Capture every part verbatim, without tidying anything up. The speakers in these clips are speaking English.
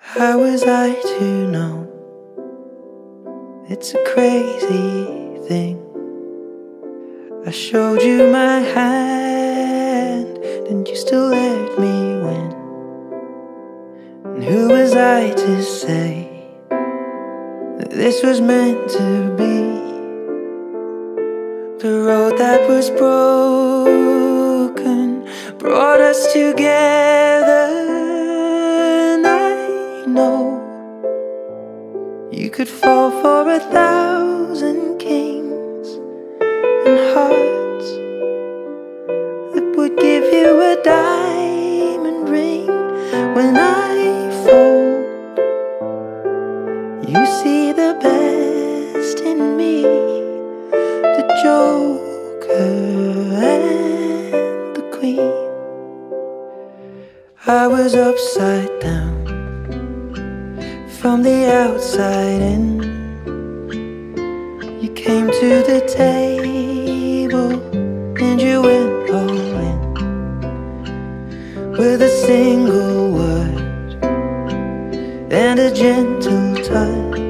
How was I to know? It's a crazy thing. I showed you my hand, and you still let me win. And who was I to say that this was meant to be? The road that was broken brought us together, and I know you could fall for a thousand kings and hearts that would give you a diamond ring. When I fold, you see the best in me, the Joker and the Queen. I was upside down from the outside in. You came to the table and you went all in. With a single word and a gentle touch,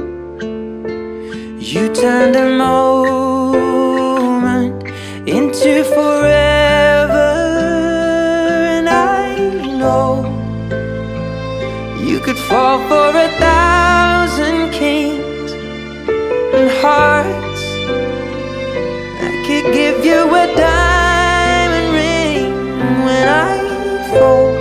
you turned a moment into forever. And I know you could fall for a thousand kings and hearts that could give you a diamond ring. When I fold,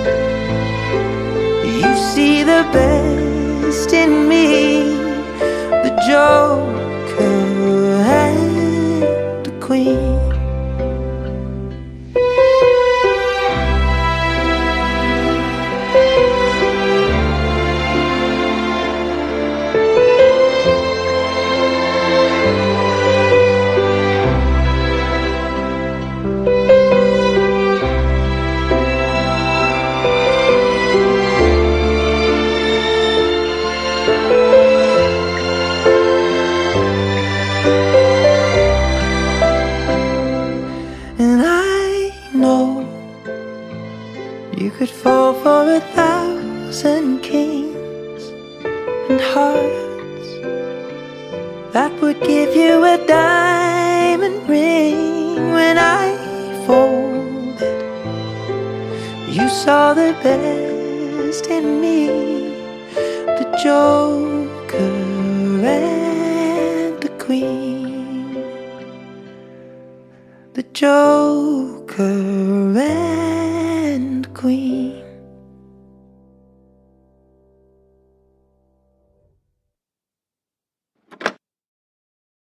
you see the best in me, the Joker and the Queen. And I know you could fall for a thousand kings and hearts that would give you a diamond ring. When I folded, you saw the best in me, the Joker and the Queen, the Joker and